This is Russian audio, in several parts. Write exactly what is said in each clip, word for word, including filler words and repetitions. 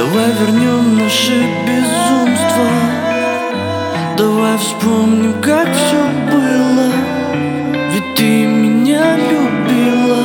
Давай вернем наше безумство. Давай вспомним, как все было. Ведь ты меня любила.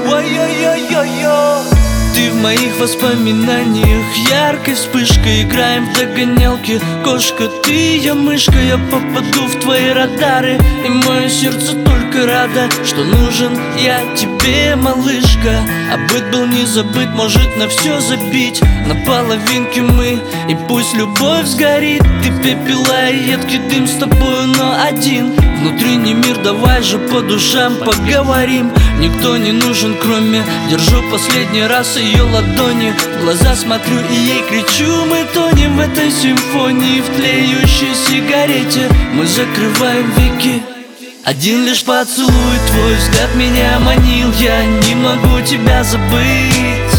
Ой-ой-ой-ой-ой. Ты в моих воспоминаниях яркой вспышкой. Играем в догонялки. Кошка, ты, я мышка. Я попаду в твои радары. И мое сердце только рада, что нужен я тебе, малышка. А быть был не забыт, может на все забить. На половинке мы, и пусть любовь сгорит. Ты пепела и едкий дым, с тобою, но один. Внутренний мир, давай же по душам поговорим. Никто не нужен, кроме. Держу последний раз ее ладони. В глаза смотрю и ей кричу. Мы тонем в этой симфонии, в тлеющей сигарете. Мы закрываем веки. Один лишь поцелуй, твой взгляд меня манил. Я не могу тебя забыть.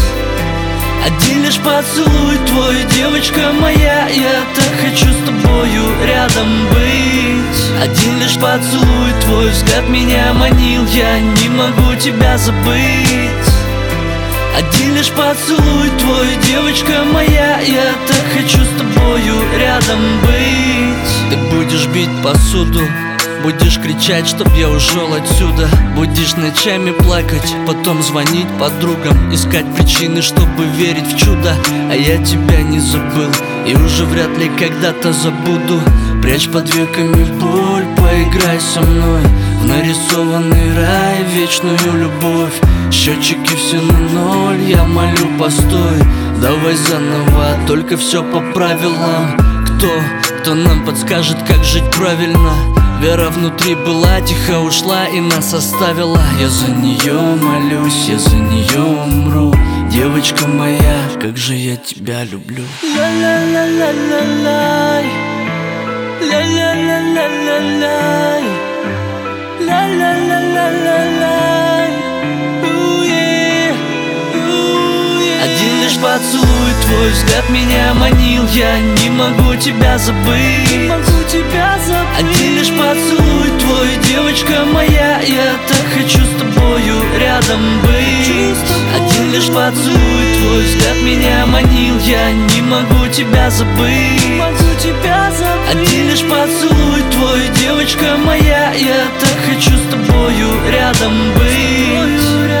Один лишь поцелуй твой, девочка моя. Я так хочу с тобою рядом быть. Один лишь поцелуй твой, взгляд меня манил. Я не могу тебя забыть. Один лишь поцелуй твой, девочка моя. Я так хочу с тобою рядом быть. Ты будешь бить посуду, будешь кричать, чтоб я ушел отсюда. Будешь ночами плакать, потом звонить подругам, искать причины, чтобы верить в чудо. А я тебя не забыл и уже вряд ли когда-то забуду. Прячь под веками боль, поиграй со мной в нарисованный рай, вечную любовь. Счетчики все на ноль, я молю, постой. Давай заново, только все по правилам. Кто, кто нам подскажет, как жить правильно? Вера внутри была, тихо ушла и нас оставила. Я за нее молюсь, я за нее умру. Девочка моя, как же я тебя люблю. Ла-ла-ла-ла-ла-лай, ла-ла-ла-ла-ла-лай, ла-ла-ла-ла-ла-лай. Один лишь поцелуй твой, взгляд меня манил. Я не могу тебя забыть. Не могу тебя забыть. Один лишь поцелуй твой, девочка моя. Я так хочу с тобою рядом быть. Один лишь поцелуй твой, взгляд меня манил. Я не могу тебя забыть. Не могу тебя забыть. Один лишь поцелуй твой, девочка моя. Я так хочу с тобою рядом быть.